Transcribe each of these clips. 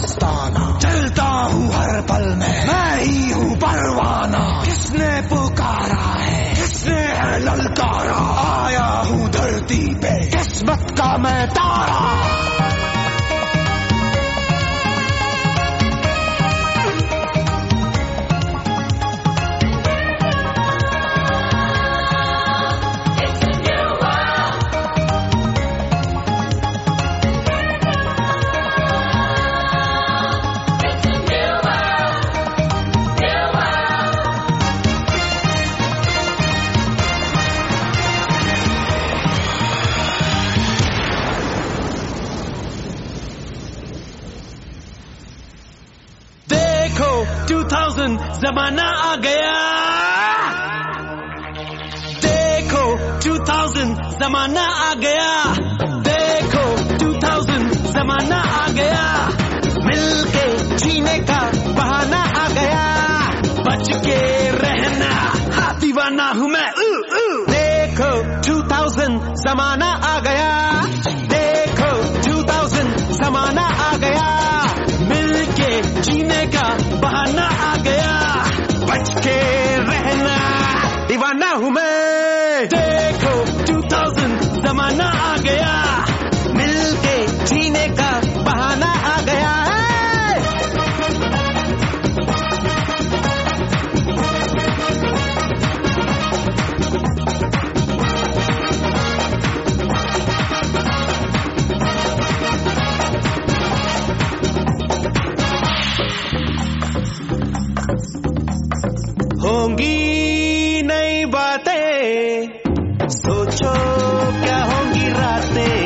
आस्ताना, चलता हूँ हर पल में, मैं ही हूँ परवाना। किसने पुकारा है, किसने है ललकारा, आया हूँ धरती पे किस्मत का मैं तारा। देखो 2000 जमाना आ गया, देखो 2000 जमाना आ गया, देखो 2000 जमाना आ गया, मिलके जीने का बहाना आ गया, बच के रहना हाँ दीवाना हूँ मैं। देखो 2000 जमाना आ गया, देखो 2000 जमाना आ गया, मिलके जीने का बहाना आ गया, बच के रहना दीवाना हूँ मैं। देखो 2000 जमाना आ गया, मिलके जीने का बहाना आ गया। होंगी नई बातें, सोचो क्या होंगी रातें,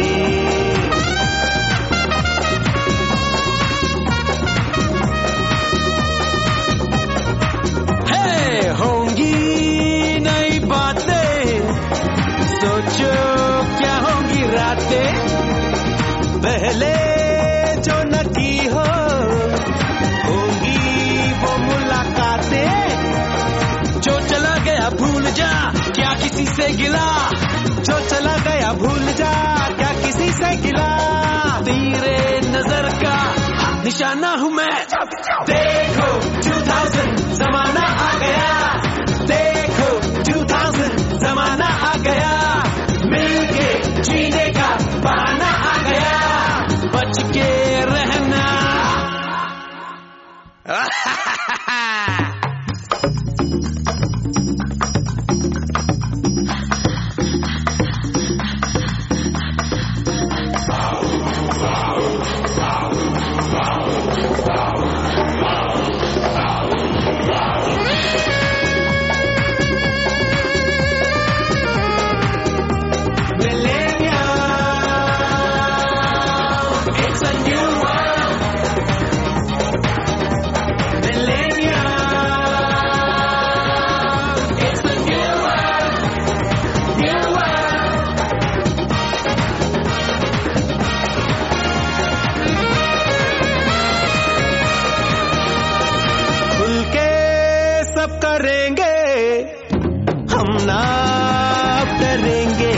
हे होंगी नई बातें, सोचो क्या होंगी रातें, पहले जो न की हो होंगी वो मुलाकातें, जो चला गया भूल जा क्या किसी से गिला, जो चला गया भूल जा क्या किसी से गिला, तेरे नजर का निशाना हूँ मैं। देखो 2000 जमाना आ गया, देखो 2000 जमाना आ गया, मिलके जीने का बहाना आ गया, बच के रहना। सब करेंगे हम ना डरेंगे,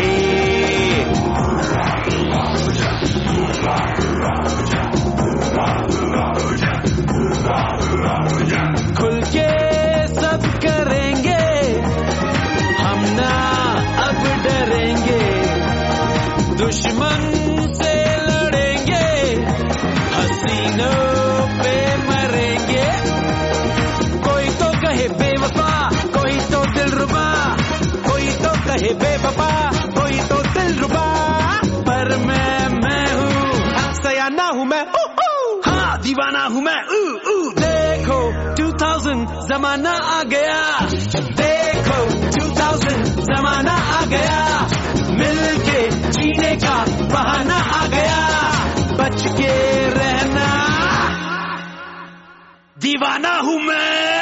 खुल के सब करेंगे हम ना अब डरेंगे, दुश्मन से लड़ेंगे हसीनों पे मरेंगे, कोई तो कहे बेवफा कोई तो दिलरुबा, कोई तो कहे बेवफा कोई तो दिलरुबा, पर मैं हूँ सयाना हूँ मैं, हाँ दीवाना हूँ मैं। देखो 2000 जमाना आ गया, देखो 2000 जमाना आ गया, मिलके जीने का बहाना आ गया, बच के रहना दीवाना हूँ मैं।